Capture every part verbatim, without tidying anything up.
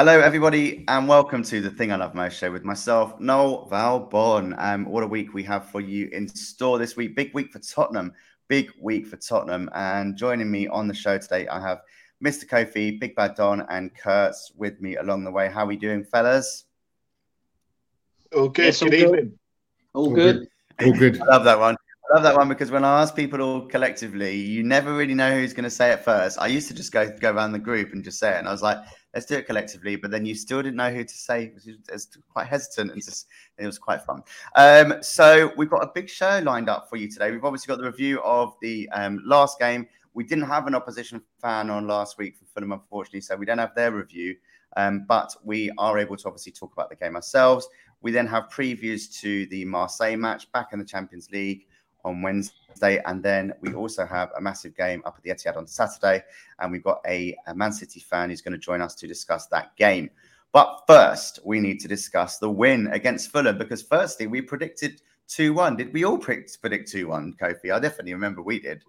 Hello, everybody, and welcome to the Thing I Love Most show with myself, Noel Valbon. Um, what a week we have for you in store this week. Big week for Tottenham. Big week for Tottenham. And joining me on the show today, I have Mister Kofi, Big Bad Don, and Kurtz with me along the way. How are we doing, fellas? All good. Yes, all good, good evening. All, all good. good. All good. I love that one. I love that one because when I ask people all collectively, you never really know who's going to say it first. I used to just go go around the group and just say it, and I was like, let's do it collectively. But then you still didn't know who to say. It was quite hesitant, and just it was quite fun. Um, so we've got a big show lined up for you today. We've obviously got the review of the um, last game. We didn't have an opposition fan on last week for Fulham, unfortunately, so we don't have their review. Um, but we are able to obviously talk about the game ourselves. We then have previews to the Marseille match back in the Champions League on Wednesday, and then we also have a massive game up at the Etihad on Saturday, and we've got a, a Man City fan who's going to join us to discuss that game. But first, we need to discuss the win against Fulham, because firstly, we predicted two one. Did we all predict two one, Kofi? I definitely remember we did.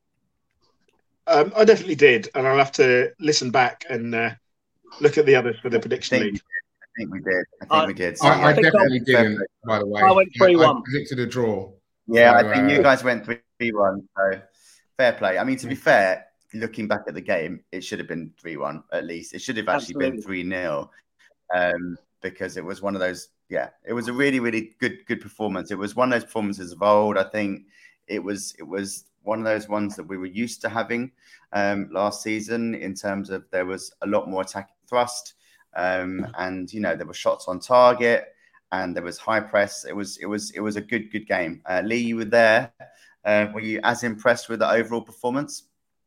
Um, I definitely did, and I'll have to listen back and uh, look at the others for the prediction I think, league. I think we did. I think I, we did. So, I, I I definitely I, didn't, by the way. I went three one. I, I predicted a draw. Yeah, so, I think uh, you guys went three one, so fair play. I mean, to be fair, looking back at the game, it should have been three one at least. It should have actually Absolutely. been three nil um, because it was one of those, yeah, it was a really, really good good performance. It was one of those performances of old. I think it was it was one of those ones that we were used to having um, last season in terms of there was a lot more attacking thrust um, and, you know, there were shots on target. And there was high press. It was it was it was a good good game. Uh, Lee, you were there. Uh, were you as impressed with the overall performance?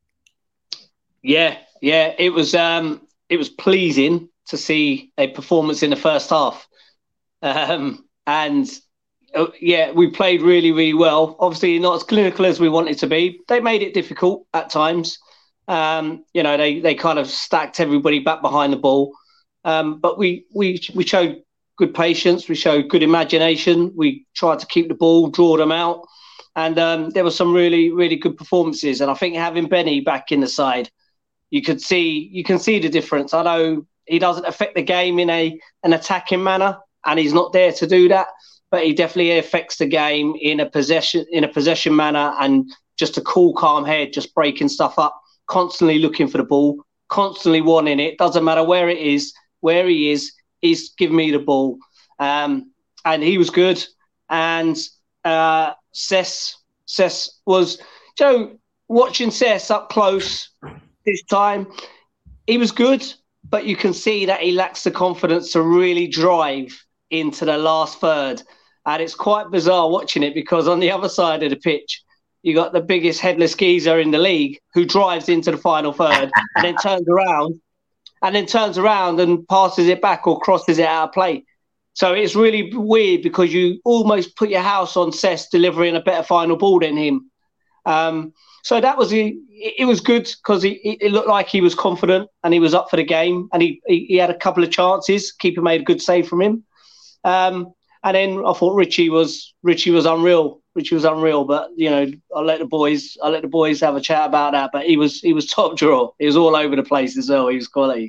Yeah, yeah. It was um, it was pleasing to see a performance in the first half, um, and uh, yeah, we played really really well. Obviously, not as clinical as we wanted to be. They made it difficult at times. Um, you know, they they kind of stacked everybody back behind the ball, um, but we we we showed good patience. We showed good imagination. We tried to keep the ball, draw them out. And um, there were some really, really good performances. And I think having Benny back in the side, you could see, you can see the difference. I know he doesn't affect the game in a an attacking manner, and he's not there to do that, but he definitely affects the game in a possession, in a possession manner, and just a cool, calm head, just breaking stuff up, constantly looking for the ball, constantly wanting it. Doesn't matter where it is, where he is, he's giving me the ball. Um, and he was good. And uh, Cess, Cess was, Joe, watching Cess up close this time, he was good, but you can see that he lacks the confidence to really drive into the last third. And it's quite bizarre watching it, because on the other side of the pitch, you got the biggest headless geezer in the league who drives into the final third and then turns around and then turns around and passes it back or crosses it out of play. So it's really weird, because you almost put your house on Cess delivering a better final ball than him. Um, so that was, it was good, because he, it looked like he was confident and he was up for the game, and he, he, he had a couple of chances. Keeper made a good save from him. Um, and then I thought Richie was Richie was unreal. Richie was unreal, but you know, I'll let the boys I'll let the boys have a chat about that. But he was he was top drawer. He was all over the place as well. He was quality.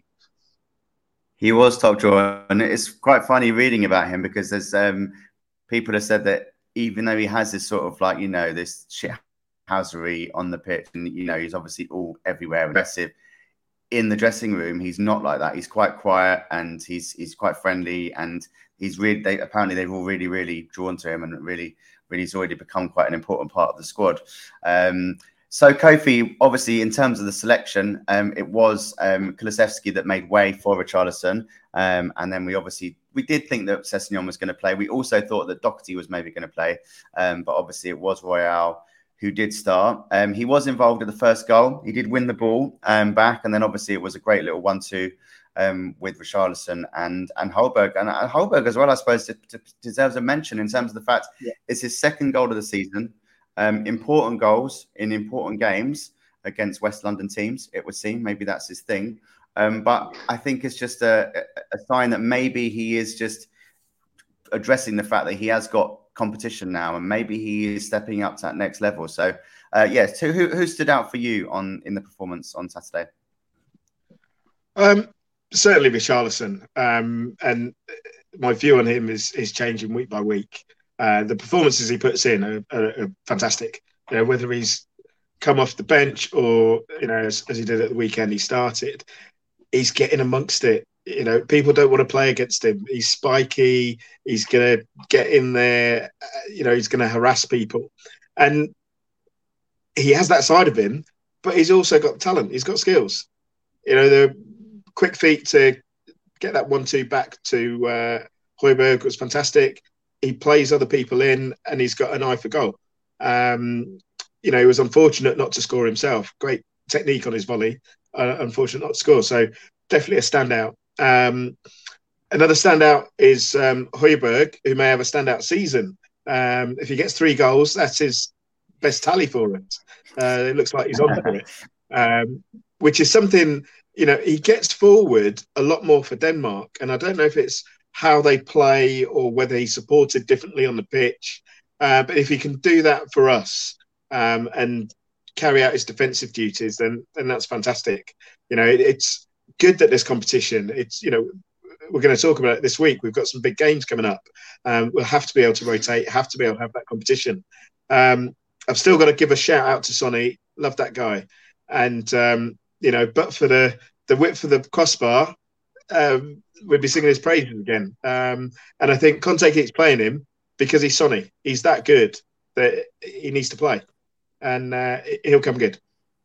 He was top drawer, and it's quite funny reading about him, because there's um, people have said that even though he has this sort of like, you know, this shithousery on the pitch, and you know, he's obviously all everywhere aggressive, in the dressing room he's not like that. He's quite quiet, and he's he's quite friendly, and he's really they apparently they've all really really drawn to him, and really really he's already become quite an important part of the squad. Um, So, Kofi, obviously, in terms of the selection, um, it was um, Kulusevski that made way for Richarlison. Um, and then we obviously, we did think that Sessegnon was going to play. We also thought that Doherty was maybe going to play. Um, but obviously, it was Royale who did start. Um, he was involved in the first goal. He did win the ball um, back. And then obviously, it was a great little one two um, with Richarlison and, and Holberg. And uh, Holberg as well, I suppose, to, to deserves a mention in terms of the fact yeah. it's his second goal of the season. Um, important goals in important games against West London teams, it would seem. Maybe that's his thing. Um, but I think it's just a, a sign that maybe he is just addressing the fact that he has got competition now, and maybe he is stepping up to that next level. So, uh, yes, who, who stood out for you on in the performance on Saturday? Um, certainly Richarlison. Um, and my view on him is is changing week by week. Uh, the performances he puts in are, are, are fantastic. You know, whether he's come off the bench or, you know, as, as he did at the weekend, he started, he's getting amongst it. You know, people don't want to play against him. He's spiky. He's going to get in there. Uh, you know, he's going to harass people. And he has that side of him, but he's also got talent. He's got skills. You know, the quick feet to get that one two back to uh, Højbjerg was fantastic. He plays other people in, and he's got an eye for goal. Um, you know, he was unfortunate not to score himself. Great technique on his volley. Uh, unfortunate not to score. So definitely a standout. Um, another standout is um, Højbjerg, who may have a standout season. Um, if he gets three goals, that's his best tally for it. Uh, it looks like he's on for it, um, which is something, you know, he gets forward a lot more for Denmark. And I don't know if it's how they play or whether he's supported differently on the pitch. Uh, but if he can do that for us um, and carry out his defensive duties, then then that's fantastic. You know, it, it's good that there's competition. It's, you know, we're going to talk about it this week. We've got some big games coming up. Um, we'll have to be able to rotate, have to be able to have that competition. Um, I've still got to give a shout out to Sonny. Love that guy. And, um, you know, but for the, the width of the crossbar, um, we'd be singing his praises again. Um, and I think Conte keeps playing him because he's Sonny. He's that good that he needs to play. And uh, he'll come good.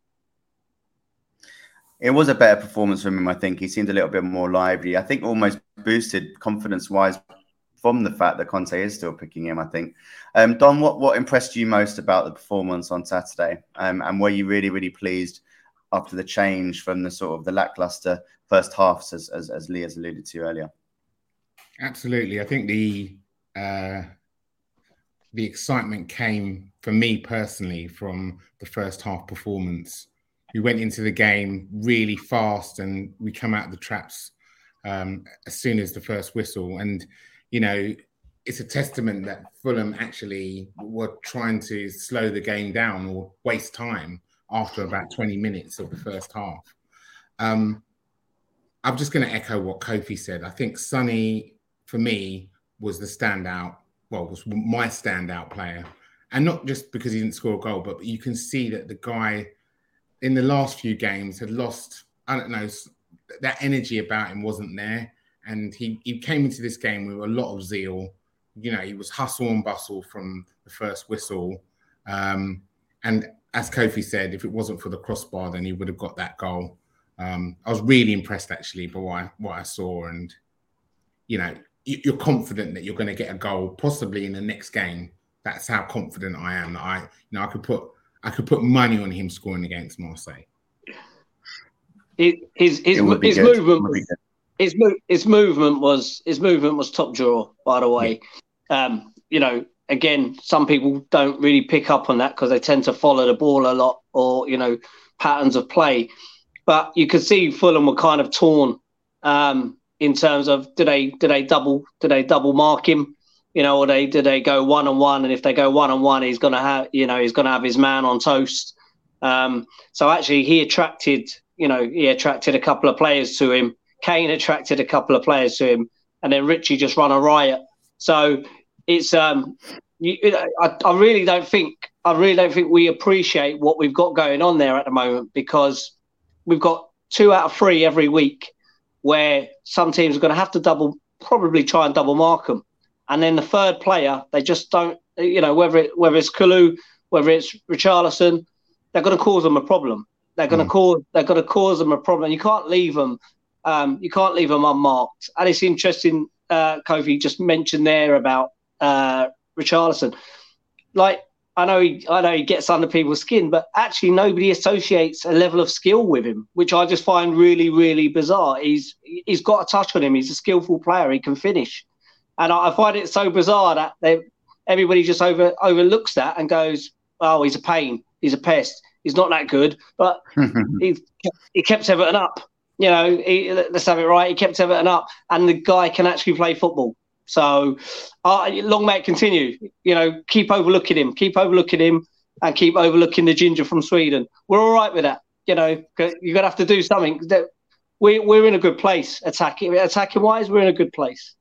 It was a better performance from him, I think. He seemed a little bit more lively. I think almost boosted confidence-wise from the fact that Conte is still picking him, I think. Um, Don, what, what impressed you most about the performance on Saturday? Um, and were you really, really pleased after the change from the sort of the lackluster first halves, as, as, as Lee has alluded to earlier? Absolutely. I think the uh, the excitement came, for me personally, from the first half performance. We went into the game really fast and we come out of the traps um, as soon as the first whistle. And, you know, it's a testament that Fulham actually were trying to slow the game down or waste time after about twenty minutes of the first half. Um, I'm just going to echo what Kofi said. I think Sonny, for me, was the standout, well, was my standout player. And not just because he didn't score a goal, but you can see that the guy in the last few games had lost, I don't know, that energy about him wasn't there. And he, he came into this game with a lot of zeal. You know, he was hustle and bustle from the first whistle. Um, and as Kofi said, if it wasn't for the crossbar, then he would have got that goal. Um, I was really impressed, actually, by what I, what I saw. And, you know, you're confident that you're going to get a goal, possibly in the next game. That's how confident I am. That I, you know, I could put I could put money on him scoring against Marseille. His his his, his movement was, his, his movement was his movement was top drawer. By the way, yeah. um, you know, again, some people don't really pick up on that because they tend to follow the ball a lot, or you know, patterns of play. But you could see Fulham were kind of torn um, in terms of do they do they double do they double mark him, you know, or they do they go one on one, and if they go one on one, he's gonna have you know he's gonna have his man on toast. Um, so actually, he attracted you know he attracted a couple of players to him. Kane attracted a couple of players to him, and then Richie just run a riot. So it's um, you, I, I really don't think I really don't think we appreciate what we've got going on there at the moment, because we've got two out of three every week where some teams are going to have to double, probably try and double mark them. And then the third player, they just don't, you know, whether it, whether it's Kalu, whether it's Richarlison, they're going to cause them a problem. They're going mm. to cause, they're going to cause them a problem. You can't leave them, um, you can't leave them unmarked. And it's interesting, uh, Kofi just mentioned there about uh, Richarlison. Like, I know he, I know he gets under people's skin, but actually nobody associates a level of skill with him, which I just find really, really bizarre. He's he's got a touch on him. He's a skillful player. He can finish, and I, I find it so bizarre that they, everybody just over overlooks that and goes, "Oh, he's a pain. He's a pest. He's not that good." But he he kept Everton up. You know, he, let's have it right. He kept Everton up, and the guy can actually play football. So, uh, long may it continue. You know, keep overlooking him, keep overlooking him, and keep overlooking the ginger from Sweden. We're all right with that. You know, you're going to have to do something. That we, we're in a good place. Attacking, attacking wise, we're in a good place.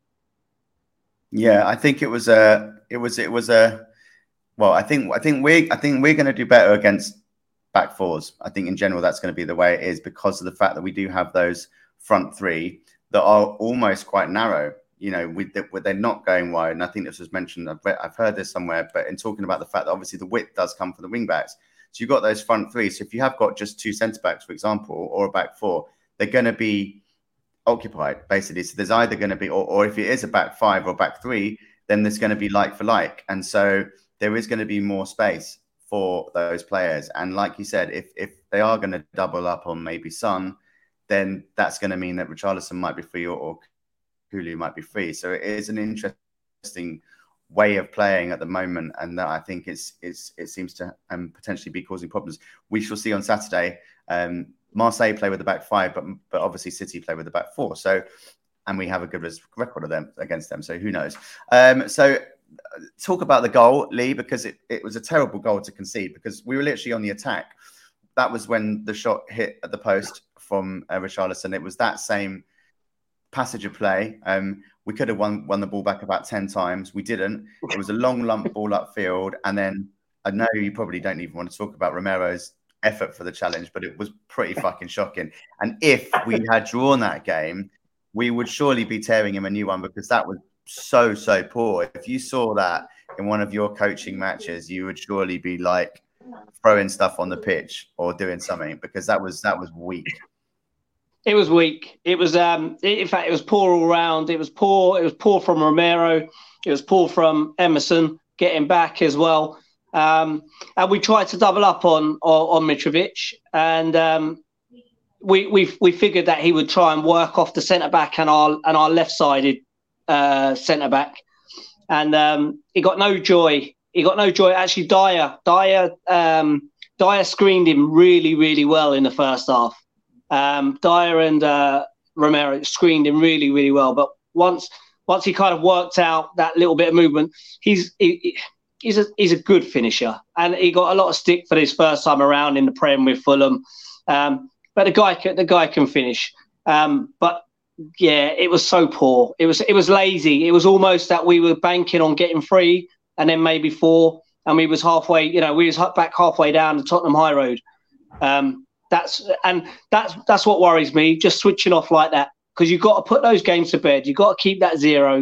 Yeah, I think it was a, it was, it was a, well, I think, I think we, I think we're going to do better against back fours. I think in general, that's going to be the way it is because of the fact that we do have those front three that are almost quite narrow. You know, with the, they're not going wide. And I think this was mentioned, I've, read, I've heard this somewhere, but in talking about the fact that obviously the width does come from the wing backs. So you've got those front three. So if you have got just two centre backs, for example, or a back four, they're going to be occupied basically. So there's either going to be, or, or if it is a back five or back three, then there's going to be like for like. And so there is going to be more space for those players. And like you said, if if they are going to double up on maybe Son, then that's going to mean that Richarlison might be free or, or Kulu might be free. So it is an interesting way of playing at the moment, and that I think it's it's it seems to um, potentially be causing problems. We shall see on Saturday. Um, Marseille play with the back five, but but obviously City play with the back four. So, and we have a good record of them against them. So who knows? Um, so talk about the goal, Lee, because it, it was a terrible goal to concede because we were literally on the attack. That was when the shot hit at the post from uh, Richarlison. It was that same passage of play. Um, we could have won won the ball back about ten times. We didn't. It was a long lump ball upfield. And then I know you probably don't even want to talk about Romero's effort for the challenge, but it was pretty fucking shocking. And if we had drawn that game, we would surely be tearing him a new one because that was so, so poor. If you saw that in one of your coaching matches, you would surely be like throwing stuff on the pitch or doing something because that was that was weak. It was weak. It was, um, in fact, it was poor all round. It was poor. It was poor from Romero. It was poor from Emerson getting back as well. Um, and we tried to double up on on, on Mitrovic, and um, we we we figured that he would try and work off the centre back and our and our left sided uh, centre back, and um, he got no joy. He got no joy. Actually, Dyer Dyer um, Dyer screened him really really well in the first half. Um, Dyer and uh, Romero screened him really, really well. But once once he kind of worked out that little bit of movement, he's he, he's a he's a good finisher, and he got a lot of stick for his first time around in the Prem with Fulham. Um, but the guy can, the guy can finish. Um, but yeah, it was so poor. It was it was lazy. It was almost that we were banking on getting three and then maybe four, and we was halfway. You know, we was back halfway down the Tottenham High Road. Um, That's and that's that's what worries me. Just switching off like that because you've got to put those games to bed. You've got to keep that zero.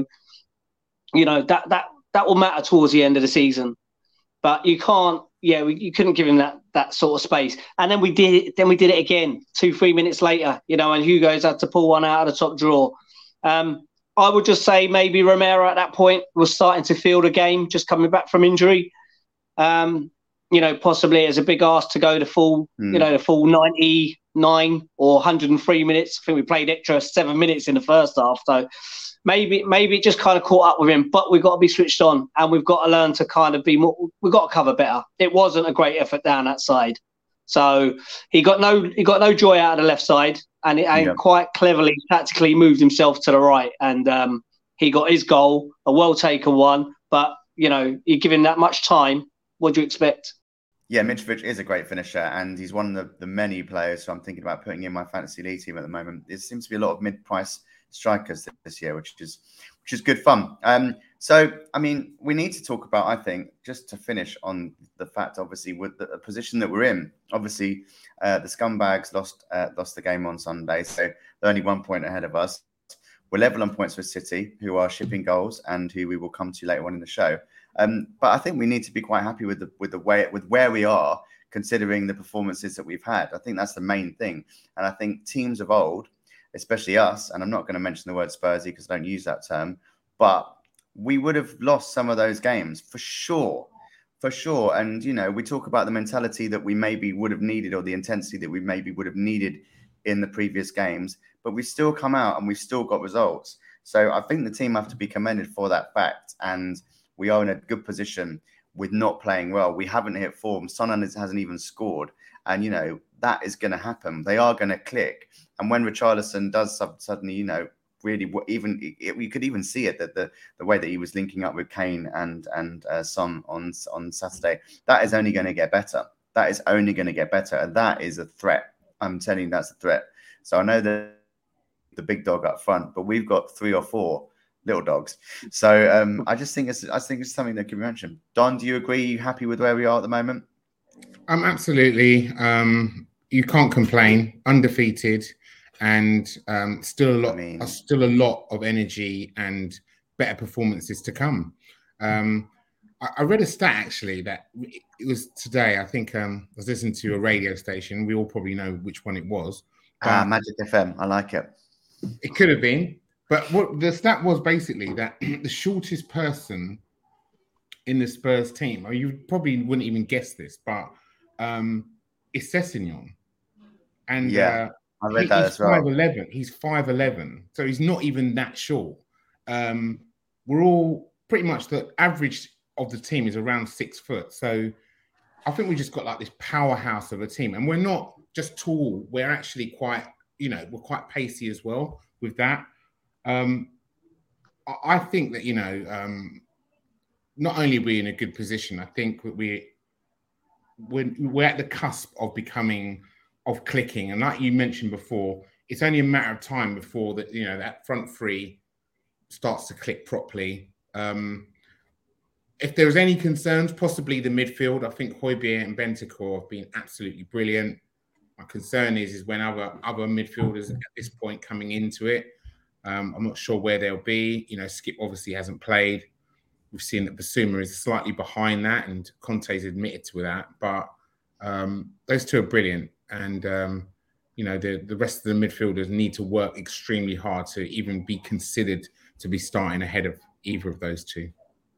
You know that that that will matter towards the end of the season. But you can't. Yeah, we, you couldn't give him that that sort of space. And then we did it. Then we did it again two three minutes later. You know, and Hugo's had to pull one out of the top drawer. Um, I would just say maybe Romero at that point was starting to feel the game, just coming back from injury. Um, You know, possibly as a big ask to go the full, mm. you know, the full ninety-nine or one hundred three minutes. I think we played extra seven minutes in the first half. So maybe maybe it just kind of caught up with him. But we've got to be switched on and we've got to learn to kind of be more, we've got to cover better. It wasn't a great effort down that side. So he got no he got no joy out of the left side and, and yeah. quite cleverly, tactically moved himself to the right. And um, he got his goal, a well-taken one. But, you know, you give him that much time, what do you expect? Yeah, Mitrovic is a great finisher, and he's one of the, the many players who I'm thinking about putting in my fantasy league team at the moment. There seems to be a lot of mid-price strikers this year, which is which is good fun. Um, so, I mean, we need to talk about, I think, just to finish on the fact, obviously, with the, the position that we're in. Obviously, uh, the Scumbags lost uh, lost the game on Sunday, so they're only one point ahead of us. We're level on points with City, who are shipping goals and who we will come to later on in the show. Um, but I think we need to be quite happy with the with the way with where we are, considering the performances that we've had. I think that's the main thing. And I think teams of old, especially us, and I'm not going to mention the word Spursy because I don't use that term, but we would have lost some of those games for sure, for sure. And, you know, we talk about the mentality that we maybe would have needed or the intensity that we maybe would have needed in the previous games, but we've still come out and we've still got results. So I think the team have to be commended for that fact. And we are in a good position with not playing well. We haven't hit form. Son hasn't even scored. And, you know, that is going to happen. They are going to click. And when Richarlison does suddenly, you know, really even, it, we could even see it, that the, the way that he was linking up with Kane and, and uh, Son on, on Saturday, that is only going to get better. That is only going to get better. And that is a threat. I'm telling you, that's a threat. So I know that the big dog up front, but we've got three or four little dogs. So um, I just think it's I think it's something that can be mentioned. Don, do you agree? Are you happy with where we are at the moment? Um, absolutely. Um, you can't complain. Undefeated, and um, still a lot, I mean, still a lot of energy and better performances to come. Um, I, I read a stat actually that it was today. I think um, I was listening to a radio station. We all probably know which one it was. Ah, Magic F M. I like it. It could have been, but what the stat was basically that the shortest person in the Spurs team, or you probably wouldn't even guess this, but um, it's Sessegnon. And yeah, uh, I read he, that he's as well. five eleven. He's five eleven, so he's not even that short. Um, we're all pretty much the average of the team is around six foot. So I think we just got like this powerhouse of a team, and we're not just tall. We're actually quite, you know, we're quite pacey as well with that. Um, I think that, you know, um, not only are we in a good position, I think that we, we're, we're at the cusp of becoming, of clicking. And like you mentioned before, it's only a matter of time before that, you know, that front three starts to click properly. Um, if there's any concerns, possibly the midfield. I think Højbjerg and Bentancur have been absolutely brilliant. My concern is, is when other other midfielders at this point coming into it, um, I'm not sure where they'll be. You know, Skip obviously hasn't played. We've seen that Basuma is slightly behind that, and Conte's admitted to that. But um, those two are brilliant, and um, you know, the the rest of the midfielders need to work extremely hard to even be considered to be starting ahead of either of those two.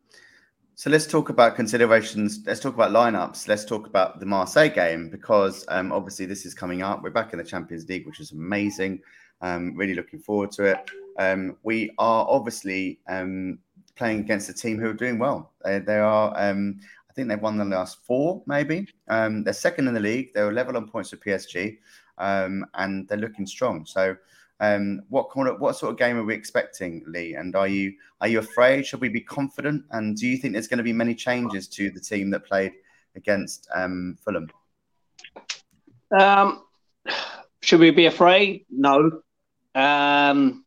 So let's talk about considerations. Let's talk about lineups. Let's talk about the Marseille game, because um, obviously this is coming up. We're back in the Champions League, which is amazing. Um, really looking forward to it. Um, we are obviously um, playing against a team who are doing well. They, they are, um, I think they've won the last four, maybe. Um, they're second in the league. They're level on points with P S G, um, and they're looking strong. So Um, what kind of what sort of game are we expecting, Lee? And are you are you afraid? Should we be confident? And do you think there's going to be many changes to the team that played against um, Fulham? Um, should we be afraid? No. Um,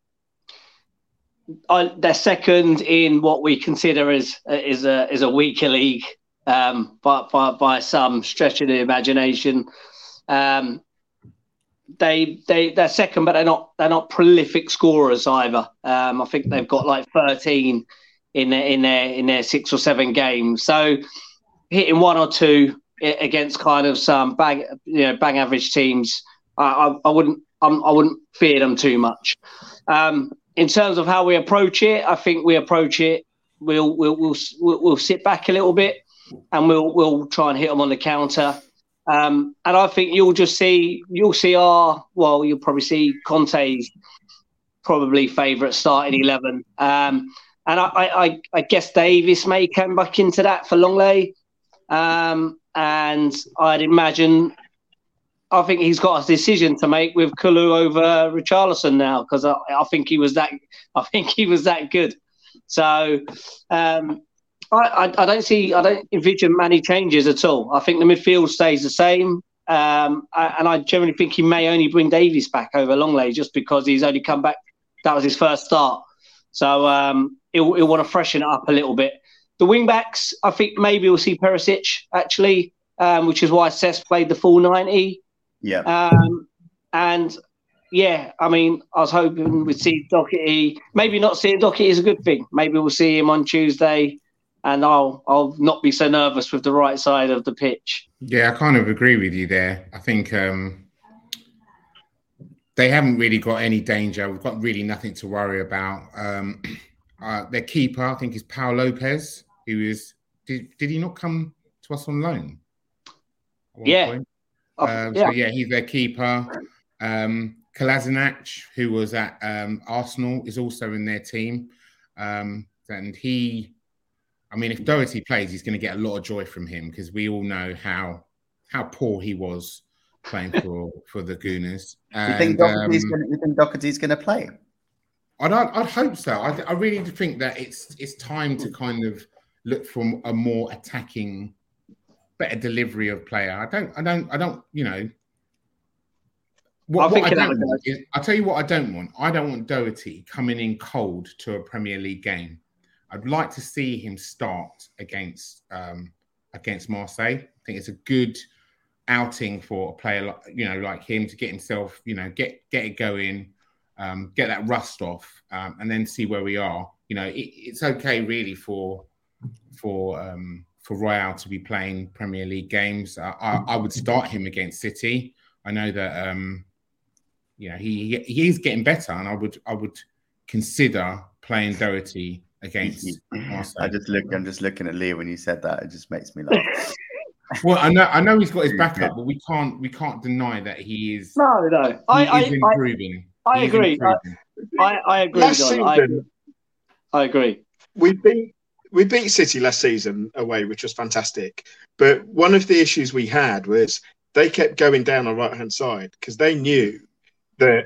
I, they're second in what we consider as is a is a weaker league, um, but by, by some stretch of the imagination. Um, They they they're second, but they're not they're not prolific scorers either. Um, I think they've got like thirteen in their in their in their six or seven games. So hitting one or two against kind of some bang you know bang average teams, I I, I wouldn't I'm, I wouldn't fear them too much. Um, in terms of how we approach it, I think we approach it. We'll we'll we'll we'll, we'll sit back a little bit, and we'll we'll try and hit them on the counter. Um, and I think you'll just see, you'll see our, well, you'll probably see Conte's probably favourite starting eleven. Um, and I, I, I guess Davis may come back into that for Longley. Um, and I'd imagine, I think he's got a decision to make with Kulu over Richarlison now, because I, I think he was that, I think he was that good. So, um, I, I don't see, I don't envision many changes at all. I think the midfield stays the same. Um, and I generally think he may only bring Davies back over Longley just because he's only come back. That was his first start. So um, he'll, he'll want to freshen it up a little bit. The wing backs, I think maybe we'll see Perisic actually, um, which is why Cesc played the full ninety. Yeah. Um, and yeah, I mean, I was hoping we'd see Doherty. Maybe not seeing Doherty is a good thing. Maybe we'll see him on Tuesday. And I'll I'll not be so nervous with the right side of the pitch. Yeah, I kind of agree with you there. I think um, they haven't really got any danger. We've got really nothing to worry about. Um, uh, their keeper, I think, is Pau Lopez, who is did did he not come to us on loan? Yeah. Oh, um, yeah. So yeah, he's their keeper. Um, Kolasinac, who was at um, Arsenal, is also in their team, um, and he. I mean, if Doherty plays, he's going to get a lot of joy from him because we all know how how poor he was playing for, for the Gooners. And, you think Doherty's um, going? You think Doherty's going to play? I'd I'd hope so. I, I really think that it's it's time to kind of look for a more attacking, better delivery of player. I don't I don't I don't you know. What, what I don't want is, I'll tell you what I don't want. I don't want Doherty coming in cold to a Premier League game. I'd like to see him start against um, against Marseille. I think it's a good outing for a player like, you know, like him to get himself, you know, get get it going, um, get that rust off, um, and then see where we are. You know, it, it's okay really for for um, for Royal to be playing Premier League games. I, I, I would start him against City. I know that um, you know he he is getting better, and I would I would consider playing Doherty against Marseille. I just look. I'm just looking at Lee when you said that. It just makes me laugh. Well, I know I know he's got his backup, but we can't we can't deny that he is. No, no, he I, is I, improving. I, I He is agree. improving. I, I agree. Last John. season, I agree. I agree. We beat we beat City last season away, which was fantastic. But one of the issues we had was they kept going down our right hand side because they knew that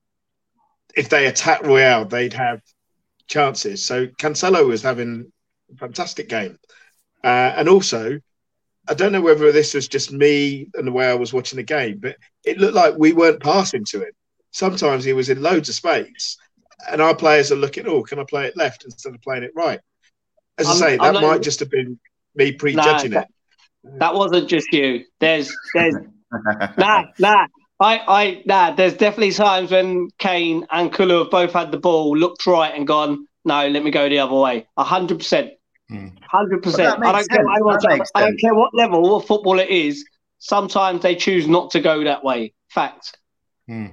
if they attacked Royal, they'd have chances. So Cancelo was having a fantastic game, uh, and also I don't know whether this was just me and the way I was watching the game, but it looked like we weren't passing to him. Sometimes he was in loads of space, and our players are looking, oh, can I play it left instead of playing it right? As I I'm, say, I'm that not, might just have been me prejudging nah, it. That, that wasn't just you. There's, there's, nah, nah. I, I, nah. There's definitely times when Kane and Kulu have both had the ball, looked right, and gone, no, let me go the other way. A hundred percent, hundred percent. I don't care what anyone says. I don't care what level of football it is. Sometimes they choose not to go that way. Fact. Hmm.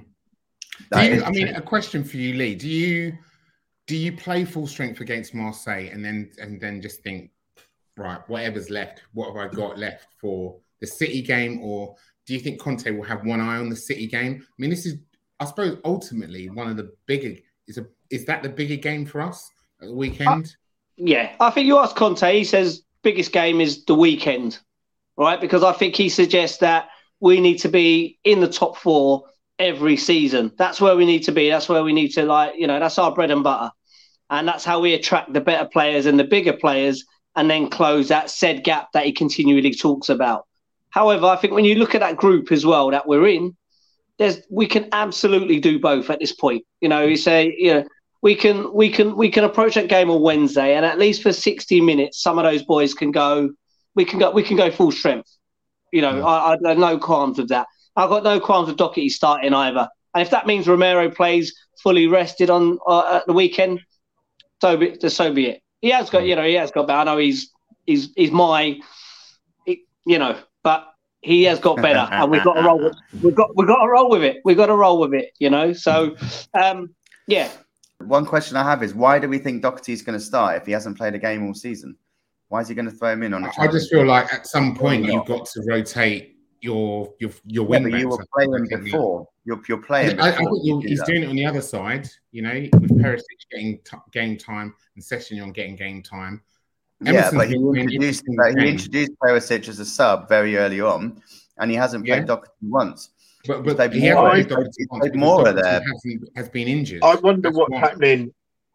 Do you, I mean, a question for you, Lee. Do you do you play full strength against Marseille and then and then just think, right, whatever's left, what have I got left for the City game? Or do you think Conte will have one eye on the City game? I mean, this is, I suppose, ultimately one of the bigger, is a is that the bigger game for us at the weekend? Uh, yeah, I think you ask Conte, he says biggest game is the weekend, right? Because I think he suggests that we need to be in the top four every season. That's where we need to be. That's where we need to, like, you know, that's our bread and butter. And that's how we attract the better players and the bigger players and then close that said gap that he continually talks about. However, I think when you look at that group as well that we're in, there's we can absolutely do both at this point. You know, you say, you know, we can we can we can approach that game on Wednesday, and at least for sixty minutes, some of those boys can go. We can go. We can go full strength. You know, yeah. I, I have no qualms with that. I've got no qualms with Doherty starting either. And if that means Romero plays fully rested on uh, at the weekend, so be, so be it. He has got, you know, he has got better. I know he's he's he's my, he, you know, but he has got better, and we've got to roll. With, we've got we've got to roll with it. We've got to roll with it. You know, so um, yeah. One question I have is, why do we think Doherty's going to start if he hasn't played a game all season? Why is he going to throw him in on a I just feel like at some point you've got to rotate your your your yeah, wing. But you were playing before. You're you're playing. I, I before think you're, he's that. doing it on the other side. You know, with Perisic getting t- game time and Sessegnon getting game time. Emerson's yeah, but he introduced but he introduced Perisic as a sub very early on, and he hasn't played yeah. Doherty once. But, but played he more, hasn't played, played more there. Has been injured. I wonder That's what's why. happening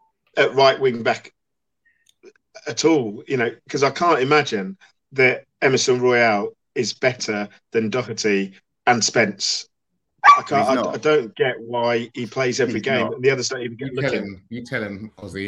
at right wing back at all. You know, because I can't imagine that Emerson Royal is better than Doherty and Spence. I can't. I, I don't get why he plays every he's game, not. and the others don't even get you looking. Tell him, you tell him, Ozzy.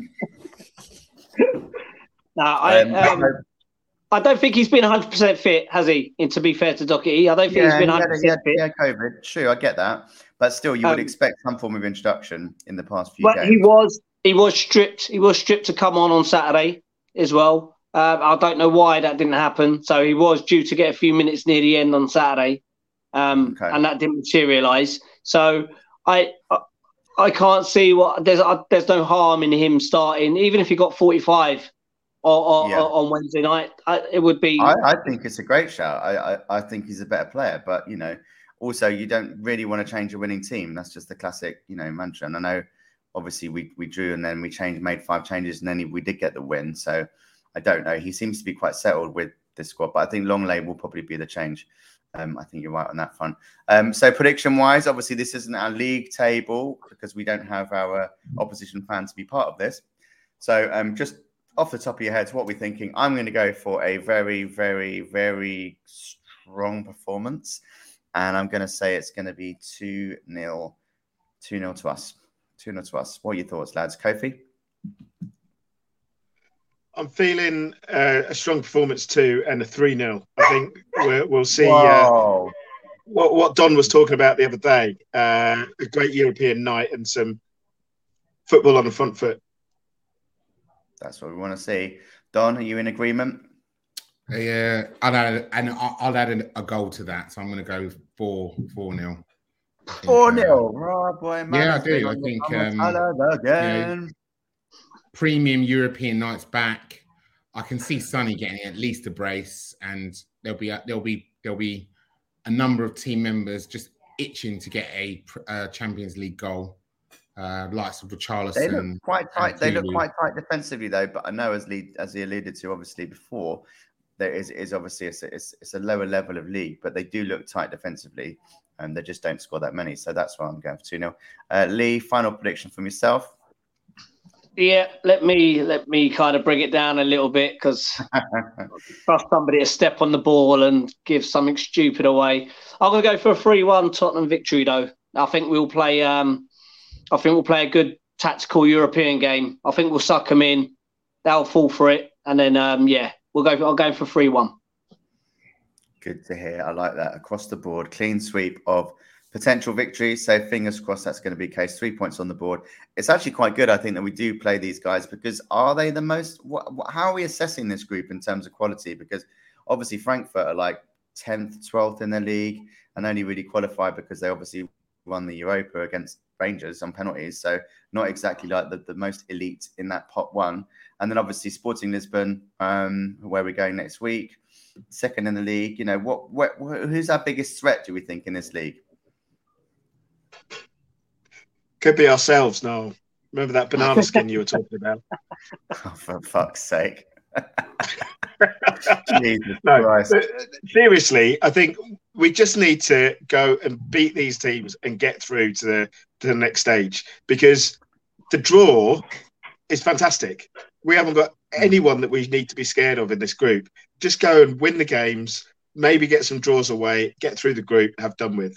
no, I. Um, um, I don't think he's been one hundred percent fit, has he? And to be fair to Doherty, I don't think yeah, he's been one hundred percent yeah, fit. Yeah, COVID. Sure, I get that, but still, you um, would expect some form of introduction in the past few but games. But he was, he was stripped. He was stripped to come on on Saturday as well. Uh, I don't know why that didn't happen. So he was due to get a few minutes near the end on Saturday, um, okay. and that didn't materialise. So I, I, I can't see what there's. Uh, there's no harm in him starting, even if he got forty-five. Or, or, yeah. or on Wednesday night, I, it would be. I, I think it's a great shout. I, I, I think he's a better player, but you know, also you don't really want to change a winning team. That's just the classic, you know, mantra. And I know, obviously, we we drew and then we changed, made five changes, and then we did get the win. So I don't know. He seems to be quite settled with this squad, but I think Longley will probably be the change. Um, I think you're right on that front. Um, so prediction-wise, obviously, this isn't our league table because we don't have our opposition fans to be part of this. So um, just. Off the top of your heads, what we're thinking, I'm going to go for a very, very, very strong performance. and I'm going to say it's going to be two nil two nil to us. two nil to us. What are your thoughts, lads? Kofi? I'm feeling uh, a strong performance too, and a three nil. I think we're, we'll see uh, what, what Don was talking about the other day. Uh, a great European night and some football on the front foot. That's what we want to see. Don, are you in agreement? Yeah, uh, I'll add, and I'll add a goal to that. So I'm going to go four four nil. Four nil. Oh, boy, man, yeah, I do. I think um, again. You know, premium European nights back. I can see Sonny getting at least a brace, and there'll be a, there'll be there'll be a number of team members just itching to get a, a Champions League goal. Uh, likes of Richarlison. They look quite tight. They look quite tight defensively, though. But I know, as lead, as he alluded to, obviously before, there is is obviously it's, it's, it's a lower level of league, but they do look tight defensively, and they just don't score that many. So that's why I'm going for two nil. Uh, Lee, final prediction from yourself. Yeah, let me let me kind of bring it down a little bit, because trust somebody to step on the ball and give something stupid away. I'm going to go for a three one Tottenham victory, though. I think we'll play. Um, I think we'll play a good tactical European game. I think we'll suck them in. They'll fall for it, and then um, yeah, we'll go. I'm going for three one. Good to hear. I like that across the board. Clean sweep of potential victories. So fingers crossed that's going to be the case. Three points on the board. It's actually quite good, I think, that we do play these guys, because are they the most... What, what, how are we assessing this group in terms of quality? Because obviously Frankfurt are like tenth, twelfth in the league and only really qualified because they obviously won the Europa against Rangers on penalties. So not exactly like the, the most elite in that pot one. And then obviously Sporting Lisbon, um, where we're going next week, second in the league. You know, what, what who's our biggest threat, do we think, in this league? Could be ourselves now. Remember that banana skin you were talking about? Oh, for fuck's sake. Jesus no, Christ. Seriously, I think we just need to go and beat these teams and get through to the to the next stage, because the draw is fantastic. We haven't got anyone that we need to be scared of in this group. Just go and win the games, maybe get some draws away, get through the group, have done with.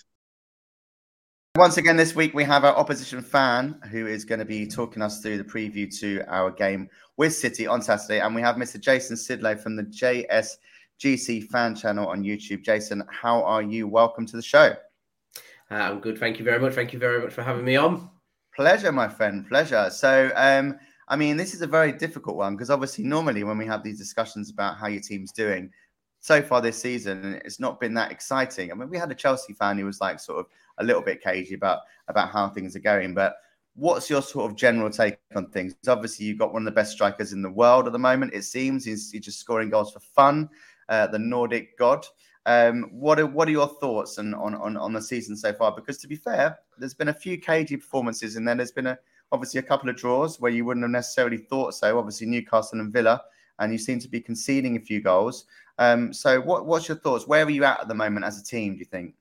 Once again, this week we have our opposition fan who is going to be talking us through the preview to our game with City on Saturday. And we have Mister Jason Sidlow from the J S G C fan channel on YouTube. Jason, how are you? Welcome to the show. Uh, I'm good. Thank you very much. Thank you very much for having me on. Pleasure, my friend. Pleasure. So, um, I mean, this is a very difficult one, because obviously normally when we have these discussions about how your team's doing, so far this season, it's not been that exciting. I mean, we had a Chelsea fan who was like sort of a little bit cagey about, about how things are going. But what's your sort of general take on things? Obviously, you've got one of the best strikers in the world at the moment, it seems. He's, he's just scoring goals for fun, uh, the Nordic god. Um, what are what are your thoughts on, on, on, on the season so far? Because to be fair, there's been a few cagey performances, and then there's been a obviously a couple of draws where you wouldn't have necessarily thought so. Obviously, Newcastle and Villa, and you seem to be conceding a few goals. Um, so what, what's your thoughts? Where are you at at the moment as a team, do you think?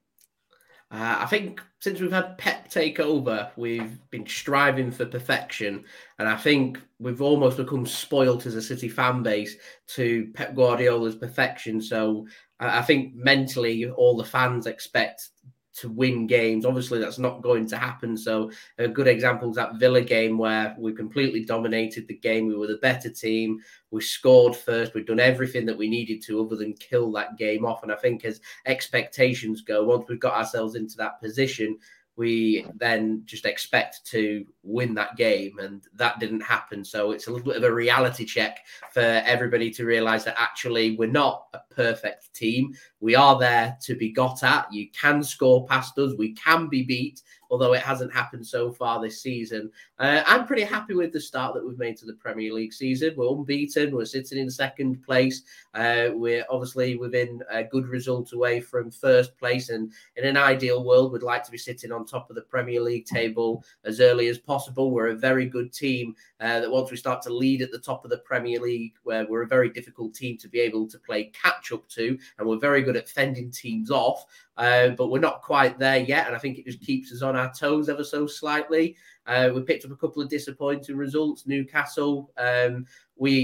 Uh, I think since we've had Pep take over, we've been striving for perfection. And I think we've almost become spoilt as a City fan base to Pep Guardiola's perfection. So I think mentally all the fans expect to win games. Obviously, that's not going to happen. So a good example is that Villa game where we completely dominated the game. We were the better team. We scored first. We've done everything that we needed to other than kill that game off. And I think as expectations go, once we've got ourselves into that position, we then just expect to win that game, and that didn't happen. So it's a little bit of a reality check for everybody to realise that actually we're not a perfect team. We are there to be got at. You can score past us. We can be beat, although it hasn't happened so far this season. Uh, I'm pretty happy with the start that we've made to the Premier League season. We're unbeaten. We're sitting in second place. Uh, we're obviously within a good result away from first place. And in an ideal world, we'd like to be sitting on top of the Premier League table as early as possible. We're a very good team uh, that once we start to lead at the top of the Premier League, where we're a very difficult team to be able to play catch up to, and we're very good at fending teams off. Uh, but we're not quite there yet, and I think it just keeps us on our toes ever so slightly. Uh, we picked up a couple of disappointing results. Newcastle, um, we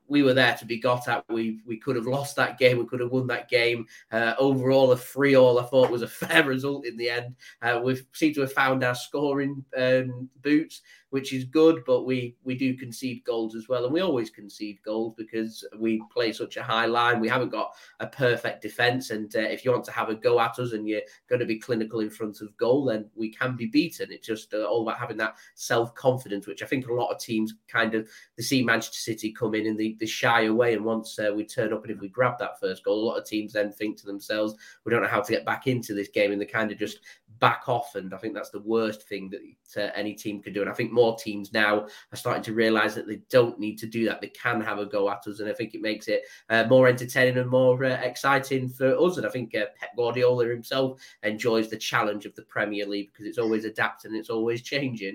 we were there to be got at. We we could have lost that game. We could have won that game. Uh, overall, a three all I thought was a fair result in the end. Uh, we seem to have found our scoring um, boots, which is good, but we we do concede goals as well. And we always concede goals because we play such a high line. We haven't got a perfect defence. And uh, if you want to have a go at us and you're going to be clinical in front of goal, then we can be beaten. It's just uh, all about having that self-confidence, which I think a lot of teams kind of, they see Manchester City come in and they, they shy away. And once uh, we turn up and if we grab that first goal, a lot of teams then think to themselves, we don't know how to get back into this game. And they kind of just back off. And I think that's the worst thing that uh, any team could do. And I think more teams now are starting to realise that they don't need to do that. They can have a go at us. And I think it makes it uh, more entertaining and more uh, exciting for us. And I think uh, Pep Guardiola himself enjoys the challenge of the Premier League because it's always adapting and it's always changing.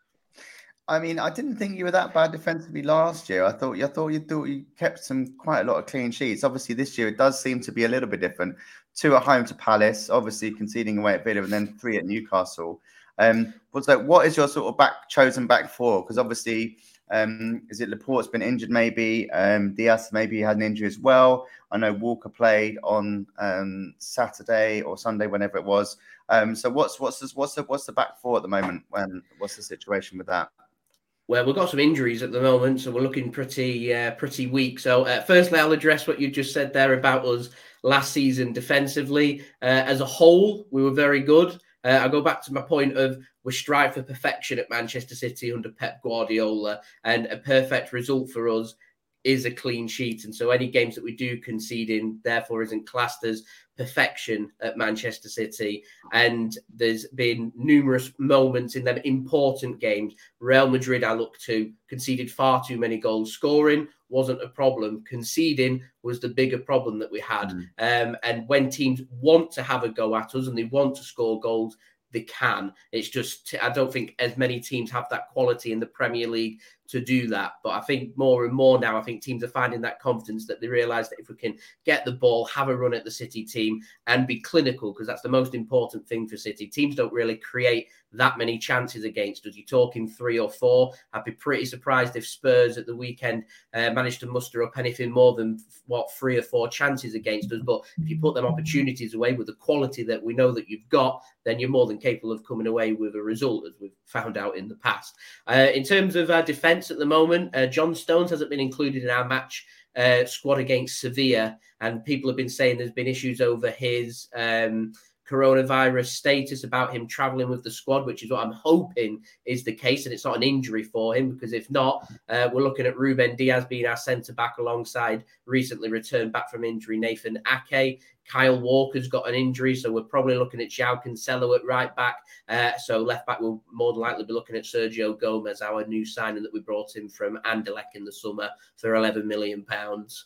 I mean, I didn't think you were that bad defensively last year. I thought, I thought you thought you kept some quite a lot of clean sheets. Obviously, this year it does seem to be a little bit different. Two at home to Palace, obviously conceding away at Villa, and then three at Newcastle. Um, so what is your sort of back chosen back four? Because obviously, um, is it Laporte's been injured? Maybe um, Diaz maybe had an injury as well. I know Walker played on um, Saturday or Sunday, whenever it was. Um, so what's what's this, what's the what's the back four at the moment? When what's the situation with that? Well, we've got some injuries at the moment, so we're looking pretty uh, pretty weak. So uh, firstly, I'll address what you just said there about us last season defensively. Uh, as a whole, we were very good. Uh, I go back to my point of we strive for perfection at Manchester City under Pep Guardiola, and a perfect result for us is a clean sheet. And so any games that we do concede in, therefore, isn't classed as perfection at Manchester City. And there's been numerous moments in them important games. Real Madrid, I look to, conceded far too many goals. Scoring wasn't a problem. Conceding was the bigger problem that we had. Mm. Um, and when teams want to have a go at us and they want to score goals, they can. It's just, I don't think as many teams have that quality in the Premier League to do that. But I think more and more now, I think teams are finding that confidence that they realise that if we can get the ball, have a run at the City team and be clinical, because that's the most important thing for City. Teams don't really create that many chances against us. You're talking three or four. I'd be pretty surprised if Spurs at the weekend uh, managed to muster up anything more than, what, three or four chances against us. But if you put them opportunities away with the quality that we know that you've got, then you're more than capable of coming away with a result, as we've found out in the past. Uh, in terms of our defence at the moment, uh, John Stones hasn't been included in our match uh, squad against Sevilla, and people have been saying there's been issues over his um, coronavirus status, about him travelling with the squad, which is what I'm hoping is the case, and it's not an injury for him, because if not, uh, we're looking at Ruben Diaz being our centre-back alongside recently returned back from injury Nathan Ake. Kyle Walker's got an injury, so we're probably looking at João Cancelo at right back. Uh, so left back, we'll more than likely be looking at Sergio Gomez, our new signing that we brought in from Anderlecht in the summer for eleven million pounds.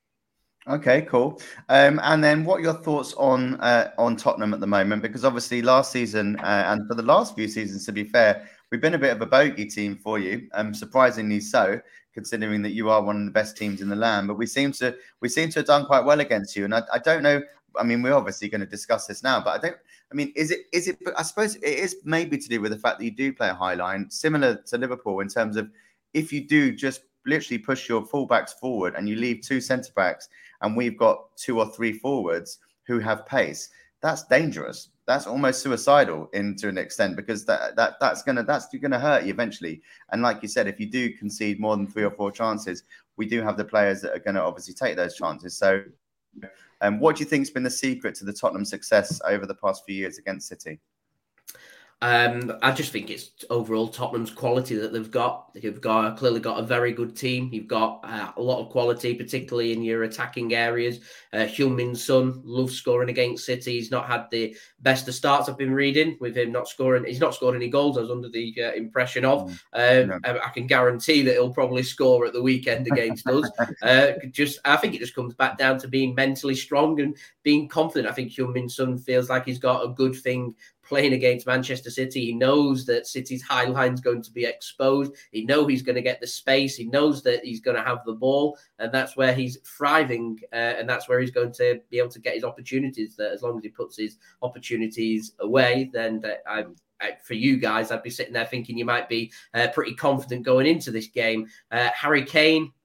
Okay, cool. Um, and then what are your thoughts on uh, on Tottenham at the moment? Because obviously last season uh, and for the last few seasons, to be fair, we've been a bit of a bogey team for you, um, surprisingly so, considering that you are one of the best teams in the land. But we seem to we seem to have done quite well against you. And I, I don't know. I mean, we're obviously going to discuss this now, but I don't. I mean, is it is it? I suppose it is maybe to do with the fact that you do play a high line, similar to Liverpool, in terms of if you do just literally push your fullbacks forward and you leave two centre backs, and we've got two or three forwards who have pace. That's dangerous. That's almost suicidal in to an extent, because that that that's gonna that's gonna hurt you eventually. And like you said, if you do concede more than three or four chances, we do have the players that are going to obviously take those chances. So, um, what do you think has been the secret to the Tottenham success over the past few years against City? Um, I just think it's overall Tottenham's quality that they've got. You've got clearly got a very good team. You've got uh, a lot of quality, particularly in your attacking areas. Uh, Heung-min Son loves scoring against City. He's not had the best of starts I've been reading with him not scoring. He's not scored any goals, I was under the uh, impression of. Um, yeah. I, I can guarantee that he'll probably score at the weekend against us. Uh, just, I think it just comes back down to being mentally strong and being confident. I think Heung-min Son feels like he's got a good thing playing against Manchester City. He knows that City's high line is going to be exposed. He knows he's going to get the space. He knows that he's going to have the ball, and that's where he's thriving, uh, and that's where he's going to be able to get his opportunities. That as long as he puts his opportunities away, then that I'm. For you guys, I'd be sitting there thinking you might be uh, pretty confident going into this game. Uh, Harry Kane,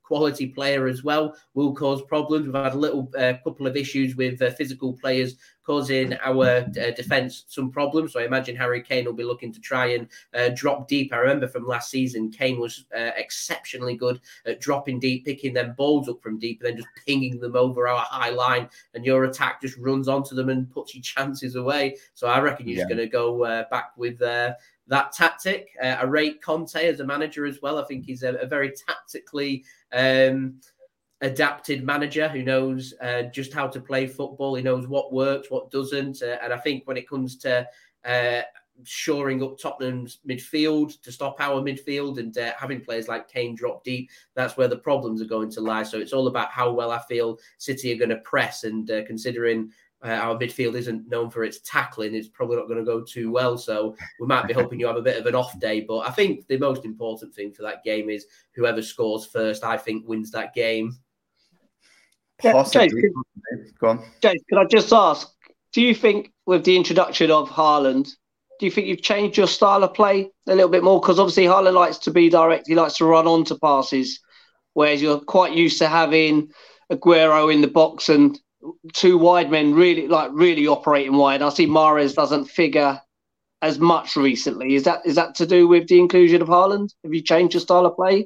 quality player as well, will cause problems. We've had a little uh, couple of issues with uh, physical players causing our uh, defence some problems. So I imagine Harry Kane will be looking to try and uh, drop deep. I remember from last season, Kane was uh, exceptionally good at dropping deep, picking them balls up from deep, and then just pinging them over our high line, and your attack just runs onto them and puts your chances away. So I reckon you're yeah. just going to go uh, back with uh, that tactic. Uh, I rate Conte as a manager as well. I think he's a, a very tactically um, adapted manager who knows uh, just how to play football. He knows what works, what doesn't. Uh, and I think when it comes to uh, shoring up Tottenham's midfield to stop our midfield and uh, having players like Kane drop deep, that's where the problems are going to lie. So it's all about how well I feel City are going to press, and uh, considering uh, our midfield isn't known for its tackling, it's probably not going to go too well. So we might be hoping you have a bit of an off day. But I think the most important thing for that game is whoever scores first, I think, wins that game. Possibly. Yeah, James, Go on. James, can I just ask, do you think with the introduction of Haaland, do you think you've changed your style of play a little bit more? Because obviously Haaland likes to be direct. He likes to run onto passes, whereas you're quite used to having Aguero in the box and two wide men really like really operating wide. I see Mahrez doesn't figure as much recently. Is that is that to do with the inclusion of Haaland? Have you changed your style of play?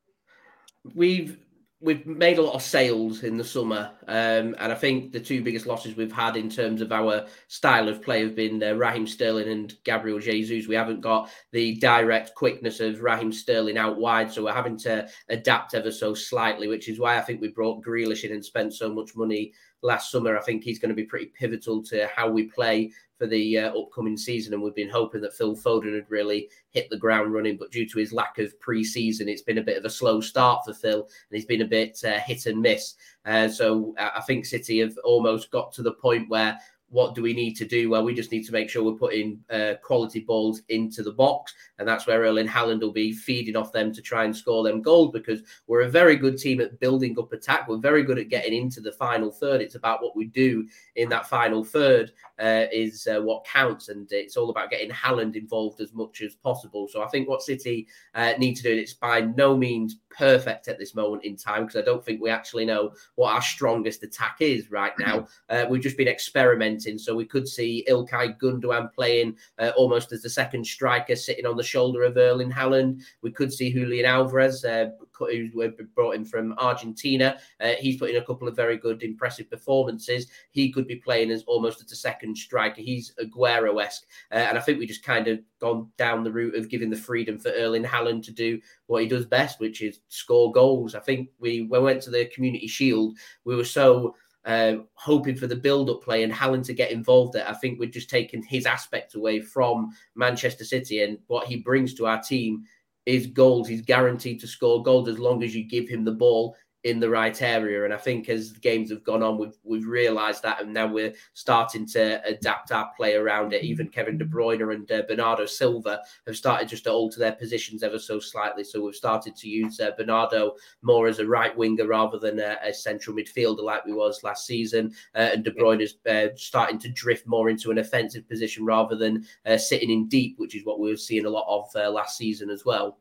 We've We've made a lot of sales in the summer, um, and I think the two biggest losses we've had in terms of our style of play have been uh, Raheem Sterling and Gabriel Jesus. We haven't got the direct quickness of Raheem Sterling out wide, so we're having to adapt ever so slightly, which is why I think we brought Grealish in and spent so much money last summer. I think he's going to be pretty pivotal to how we play for the uh, upcoming season, and we've been hoping that Phil Foden would really hit the ground running, but due to his lack of pre-season, it's been a bit of a slow start for Phil, and he's been a bit uh, hit and miss. Uh, so I think City have almost got to the point where what do we need to do? Well, we just need to make sure we're putting uh, quality balls into the box. And that's where Erling Haaland will be feeding off them to try and score them goals, because we're a very good team at building up attack. We're very good at getting into the final third. It's about what we do in that final third uh, is uh, what counts. And it's all about getting Haaland involved as much as possible. So I think what City uh, need to do, and it's by no means perfect at this moment in time, because I don't think we actually know what our strongest attack is right now. Uh, we've just been experimenting. So we could see Ilkay Gundogan playing uh, almost as the second striker, sitting on the shoulder of Erling Haaland. We could see Julian Alvarez, uh, who we brought in from Argentina. Uh, he's put in a couple of very good, impressive performances. He could be playing as almost as a second striker. He's Aguero-esque. Uh, and I think we just kind of gone down the route of giving the freedom for Erling Haaland to do what he does best, which is score goals. I think we, when we went to the Community Shield, we were so Uh, hoping for the build-up play and Haaland to get involved there. I think we've just taken his aspect away from Manchester City, and what he brings to our team is goals. He's guaranteed to score goals as long as you give him the ball in the right area. And I think as the games have gone on, we've we've realised that, and now we're starting to adapt our play around it. Even Kevin De Bruyne and uh, Bernardo Silva have started just to alter their positions ever so slightly. So we've started to use uh, Bernardo more as a right winger rather than a, a central midfielder like we was last season. Uh, and De Bruyne is uh, starting to drift more into an offensive position rather than uh, sitting in deep, which is what we were seeing a lot of uh, last season as well.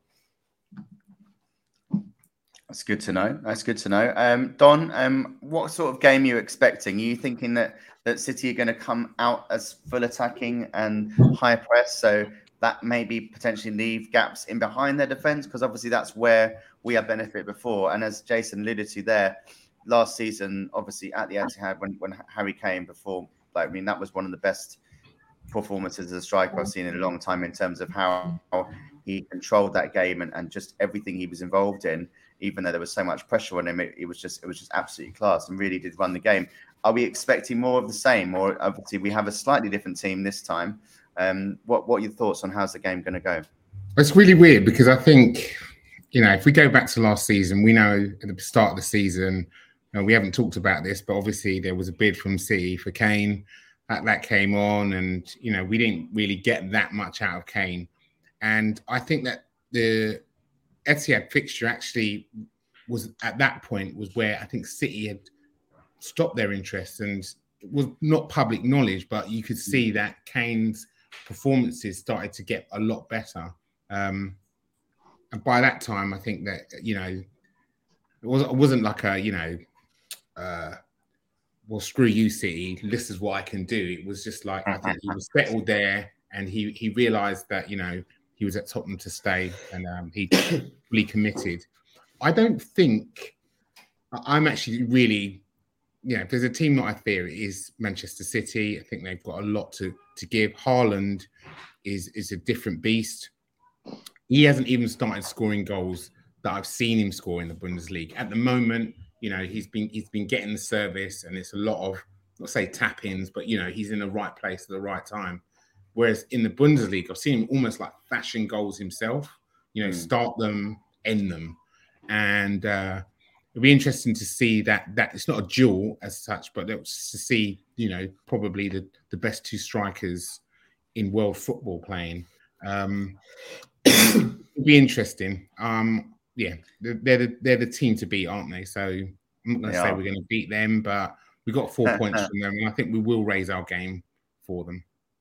That's good to know. That's good to know. Um, Don, um, what sort of game are you expecting? Are you thinking that, that City are going to come out as full attacking and high press, so that maybe potentially leave gaps in behind their defence? Because obviously that's where we have benefited before. And as Jason alluded to there, last season, obviously at the Etihad when, when Harry Kane performed, like, I mean, that was one of the best performances as a striker I've seen in a long time in terms of how he controlled that game and, and just everything he was involved in. Even though there was so much pressure on him, it, it was just it was just absolutely class and really did run the game. Are we expecting more of the same, or obviously we have a slightly different team this time? Um, what what are your thoughts on how's the game going to go? It's really weird because I think, you know, if we go back to last season, we know at the start of the season, and we haven't talked about this, but obviously there was a bid from City for Kane. That, that came on, and you know we didn't really get that much out of Kane. And I think that the Etihad fixture actually was at that point was where I think City had stopped their interest, and it was not public knowledge, but you could see that Kane's performances started to get a lot better. Um, and by that time, I think that, you know, it wasn't it wasn't like a you know, uh, well, screw you, City. This is what I can do. It was just like I think he was settled there, and he he realised that you know he was at Tottenham to stay, and um, he fully committed. I don't think I'm actually really. Yeah, if there's a team that I fear, it is Manchester City. I think they've got a lot to, to give. Haaland is is a different beast. He hasn't even started scoring goals that I've seen him score in the Bundesliga. At the moment, you know, he's been he's been getting the service, and it's a lot of, not say tap-ins, but you know, he's in the right place at the right time. Whereas in the Bundesliga, I've seen him almost like fashion goals himself. You know, mm. start them, end them, and. uh It'll be interesting to see that that it's not a duel as such, but to see, you know, probably the, the best two strikers in world football playing. Um, it'll be interesting. Um, yeah, they're, they're the they're the team to beat, aren't they? So I'm not going to say we're going to beat them, but we got four points from them, and I think we will raise our game for them.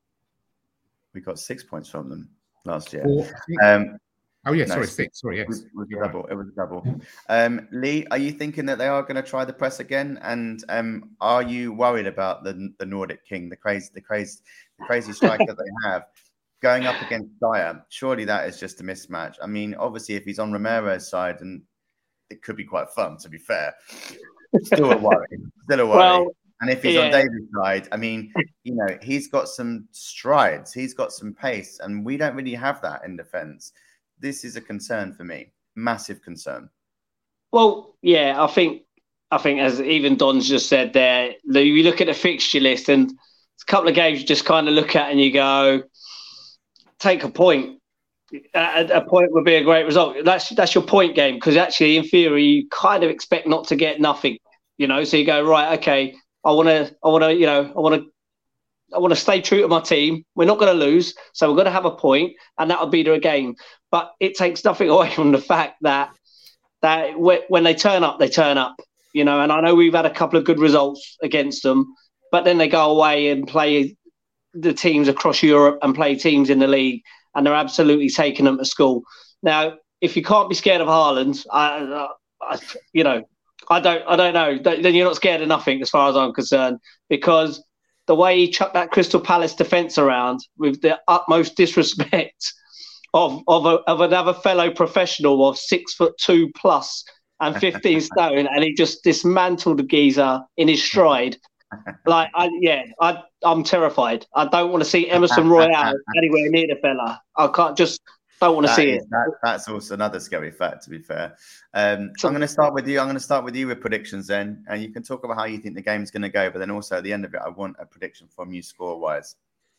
We got six points from them last year. Four, um, Oh, yeah, no, sorry, six. Sorry, yes. It was, it was a double. Right. It was a double. Um, Lee, are you thinking that they are going to try the press again? And um, are you worried about the the Nordic King, the crazy, the crazy, the crazy strike that they have going up against Dyer? Surely that is just a mismatch. I mean, obviously, if he's on Romero's side, and it could be quite fun, to be fair. Still a worry. Still a worry. Well, and if he's yeah. on David's side, I mean, you know, he's got some strides, he's got some pace, and we don't really have that in defence. This is a concern for me, massive concern. Well, yeah, I think, I think as even Don's just said there, you look at the fixture list and a couple of games you just kind of look at and you go, take a point. A, a point would be a great result. That's that's your point game, because actually, in theory, you kind of expect not to get nothing, you know. So you go, right, okay, I want to, I want to, you know, I want to. I want to stay true to my team. We're not going to lose, so we're going to have a point, and that'll be their game. But it takes nothing away from the fact that that when they turn up, they turn up. You know, and I know we've had a couple of good results against them, but then they go away and play the teams across Europe and play teams in the league, and they're absolutely taking them to school. Now, if you can't be scared of Haaland, I, I, you know, I don't, I don't know. Then you're not scared of nothing, as far as I'm concerned, because the way he chucked that Crystal Palace defence around with the utmost disrespect of of, a, of another fellow professional of six foot two plus and fifteen stone, and he just dismantled the geezer in his stride. Like, I, yeah, I, I'm terrified. I don't want to see Emerson Royale anywhere near the fella. I can't just don't want to that see is, it. That, that's also another scary fact, to be fair. Um, so, I'm going to start with you. I'm going to start with you with predictions then, and you can talk about how you think the game's going to go. But then also at the end of it, I want a prediction from you score-wise.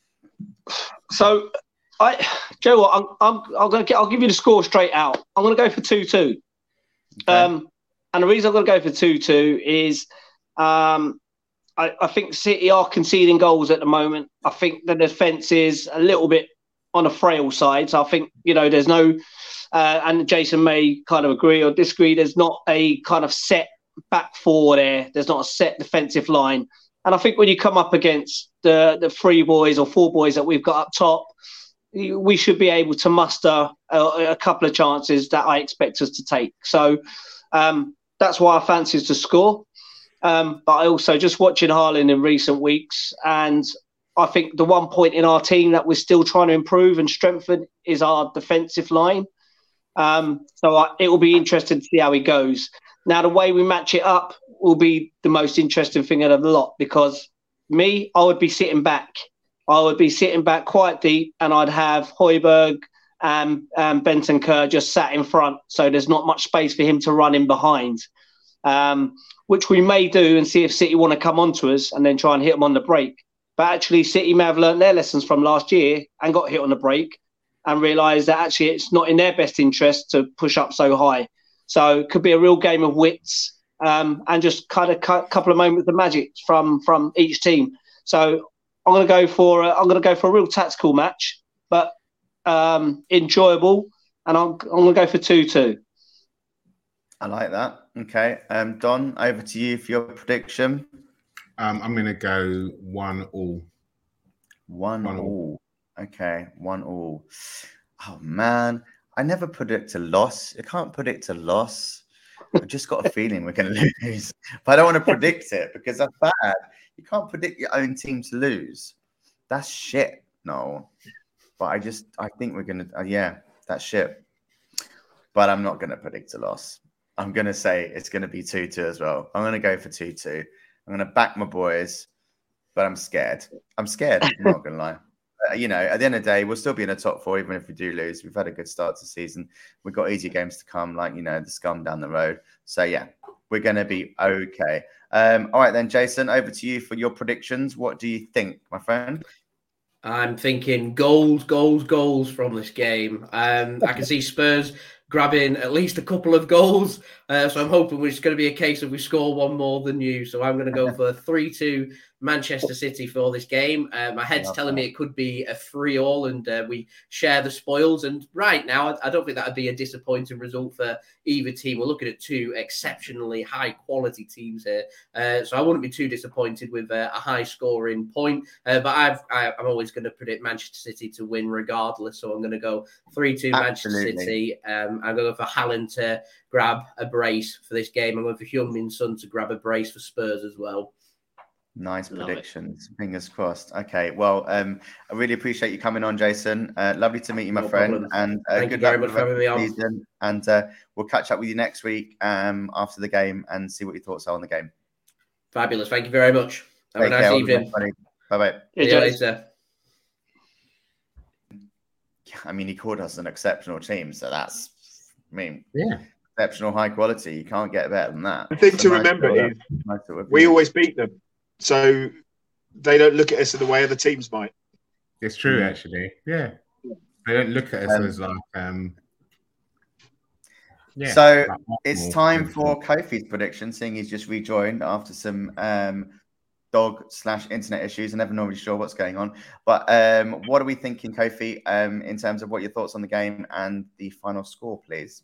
So, I, Joe, what, I'm, I'm, I'm going to get. I'll give you the score straight out. I'm going to go for two-two. Okay. Um, and the reason I'm going to go for two-two is, um, I, I think City are conceding goals at the moment. I think the defence is a little bit on a frail side. So I think, you know, there's no, uh, and Jason may kind of agree or disagree, there's not a kind of set back four there. There's not a set defensive line. And I think when you come up against the, the three boys or four boys that we've got up top, we should be able to muster a, a couple of chances that I expect us to take. So um, that's why I fancy to score. Um, but I also just watching Haaland in recent weeks, and I think the one point in our team that we're still trying to improve and strengthen is our defensive line. Um, so I, it will be interesting to see how he goes. Now, the way we match it up will be the most interesting thing out of the lot, because me, I would be sitting back. I would be sitting back quite deep, and I'd have Højbjerg and, and Bentancur just sat in front. So there's not much space for him to run in behind, um, which we may do and see if City want to come onto us and then try and hit them on the break. But actually, City may have learned their lessons from last year and got hit on the break and realised that actually it's not in their best interest to push up so high. So it could be a real game of wits um, and just kind of a couple of moments of magic from from each team. So I'm going to go for a, I'm going to go for a real tactical match, but um, enjoyable, and I'm, I'm going to go for two-two. I like that. Okay, um, Don, over to you for your prediction. Um, I'm going to go one all. One, one all. all. Okay, one all. Oh, man. I never predict a loss. I can't predict a loss. I've just got a feeling we're going to lose, but I don't want to predict it because that's bad. You can't predict your own team to lose. That's shit, no. But I just, I think we're going to, uh, yeah, that's shit. But I'm not going to predict a loss. I'm going to say it's going to be two two as well. I'm going to go for two two. I'm going to back my boys, but I'm scared. I'm scared. I'm not going to lie. Uh, you know, at the end of the day, we'll still be in the top four, even if we do lose. We've had a good start to the season. We've got easier games to come, like, you know, the Scum down the road. So, yeah, we're going to be okay. Um, all right, then, Jason, over to you for your predictions. What do you think, my friend? I'm thinking goals, goals, goals from this game. Um, I can see Spurs grabbing at least a couple of goals. Uh, so I'm hoping it's going to be a case of we score one more than you. So I'm going to go for three two Manchester City for this game. Uh, my head's telling me it could be a three all and uh, we share the spoils. And right now, I, I don't think that would be a disappointing result for either team. We're looking at two exceptionally high quality teams here. Uh, so I wouldn't be too disappointed with uh, a high scoring point. Uh, but I've, I, I'm always going to predict Manchester City to win regardless. So I'm going to go three two Manchester City. Um, I'm going for Haaland to grab a brace for this game. I'm going for Heung-min Son to grab a brace for Spurs as well. Nice Love predictions. It. Fingers crossed. Okay. Well, um, I really appreciate you coming on, Jason. Uh, lovely to meet you, my no friend. Problem. And uh, Thank good you very much for having me on. And uh, we'll catch up with you next week um, after the game and see what your thoughts are on the game. Fabulous. Thank you very much. Have Take a nice care. evening. Bye bye. See you later. I mean, he called us an exceptional team, so that's, I mean, yeah, exceptional high quality. You can't get better than that. The thing so to nice remember is nice we always beat them, so they don't look at us in the way other teams might. It's true, yeah. actually. Yeah, they don't look at us um, as like. Um, yeah, so like it's time for Kofi's prediction, seeing he's just rejoined after some um, dog slash internet issues. I'm never normally sure what's going on, but um, what are we thinking, Kofi, um, in terms of what your thoughts on the game and the final score, please?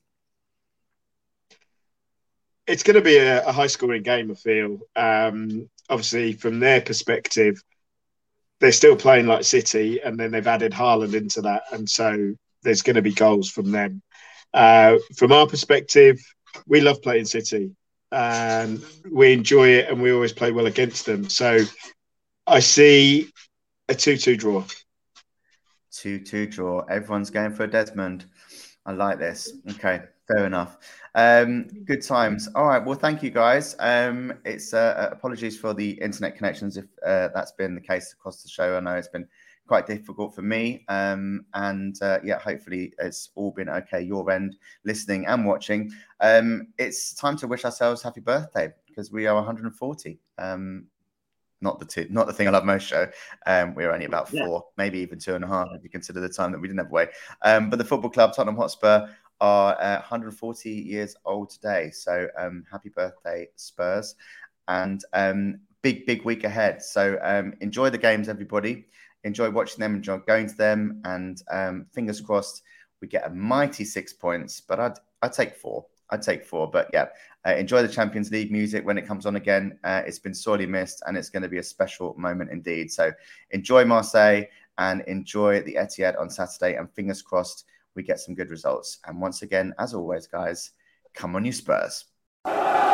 It's going to be a, a high-scoring game, I feel. Um, obviously, from their perspective, they're still playing like City, and then they've added Haaland into that, and so there's going to be goals from them. Uh, from our perspective, we love playing City, and we enjoy it, and we always play well against them. So I see a two two draw. two two draw. Everyone's going for a Desmond. I like this. Okay. Fair enough. Um, good times. All right. Well, thank you, guys. Um, it's uh, apologies for the internet connections if uh, that's been the case across the show. I know it's been quite difficult for me. Um, and uh, yeah, hopefully it's all been okay. Your end, listening and watching. Um, it's time to wish ourselves happy birthday because we are one hundred forty. Um, not the two, not the thing I love most show. Um, we were only about four, yeah. maybe even two and a half if you consider the time that we didn't have away. Um, but the football club, Tottenham Hotspur, are uh, one hundred forty years old today. So um, happy birthday, Spurs. And um, big, big week ahead. So um, enjoy the games, everybody. Enjoy watching them, enjoy going to them. And um, fingers crossed, we get a mighty six points. But I'd, I'd take four. I'd take four. But yeah, uh, enjoy the Champions League music when it comes on again. Uh, it's been sorely missed and it's going to be a special moment indeed. So enjoy Marseille and enjoy the Etihad on Saturday. And fingers crossed, we get some good results. And once again, as always, guys, come on you Spurs.